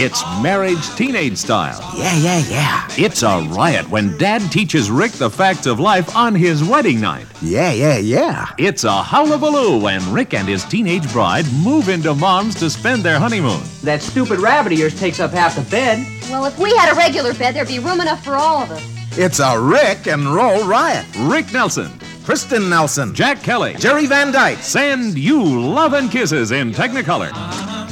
It's marriage teenage style. Yeah. It's a riot when Dad teaches Rick the facts of life on his wedding night. Yeah. It's a hullabaloo when Rick and his teenage bride move into Mom's to spend their honeymoon. That stupid rabbit of yours takes up half the bed. Well, if we had a regular bed, there'd be room enough for all of us. It's a Rick and Roll riot. Rick Nelson, Kristen Nelson, Jack Kelly, Jerry Van Dyke. send you love and kisses in Technicolor.